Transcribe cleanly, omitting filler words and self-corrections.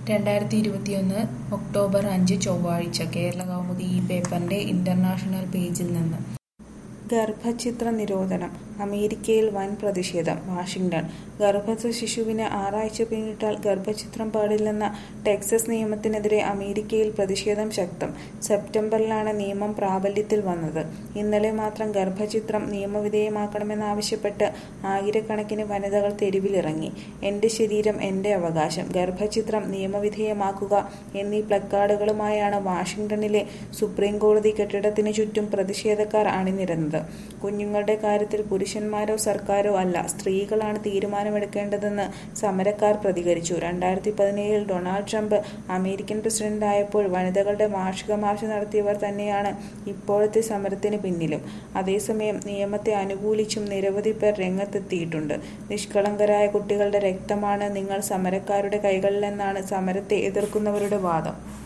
2021 October 5 ചൊവ്വാഴ്ച കേരളകൗമുദി ഈ പേപ്പറിന്റെ ഇന്റർനാഷണൽ പേജിൽ നിന്ന്. ഗർഭഛിദ്ര നിരോധനം അമേരിക്കയിൽ വൻ പ്രതിഷേധം. വാഷിംഗ്ടൺ. ഗർഭസ്ഥ ശിശുവിന് 6 ആഴ്ച പിന്നിട്ടാൽ ഗർഭഛിദ്രം പാടില്ലെന്ന ടെക്സസ് നിയമത്തിനെതിരെ അമേരിക്കയിൽ പ്രതിഷേധം ശക്തം. സെപ്റ്റംബറിലാണ് നിയമം പ്രാബല്യത്തിൽ വന്നത്. ഇന്നലെ മാത്രം ഗർഭഛിദ്രം നിയമവിധേയമാക്കണമെന്നാവശ്യപ്പെട്ട് ആയിരക്കണക്കിന് വനിതകൾ തെരുവിലിറങ്ങി. എന്റെ ശരീരം എന്റെ അവകാശം, ഗർഭഛിദ്രം നിയമവിധേയമാക്കുക എന്നീ പ്ലക്കാർഡുകളുമായാണ് വാഷിംഗ്ടണിലെ സുപ്രീം കോടതി കെട്ടിടത്തിനു ചുറ്റും പ്രതിഷേധക്കാർ അണിനിരന്നത്. കുഞ്ഞുങ്ങളുടെ കാര്യത്തിൽ പുരുഷന്മാരോ സർക്കാരോ അല്ല, സ്ത്രീകളാണ് തീരുമാനമെടുക്കേണ്ടതെന്ന് സമരക്കാർ പ്രതികരിച്ചു. 2017 ഡൊണാൾഡ് ട്രംപ് അമേരിക്കൻ പ്രസിഡന്റായപ്പോൾ വനിതകളുടെ വാർഷിക മാർച്ച് നടത്തിയവർ തന്നെയാണ് ഇപ്പോഴത്തെ സമരത്തിന് പിന്നിലും. അതേസമയം നിയമത്തെ അനുകൂലിച്ചും നിരവധി പേർ രംഗത്തെത്തിയിട്ടുണ്ട്. നിഷ്കളങ്കരായ കുട്ടികളുടെ രക്തമാണ് നിങ്ങൾ സമരക്കാരുടെ കൈകളിലെന്നാണ് സമരത്തെ എതിർക്കുന്നവരുടെ വാദം.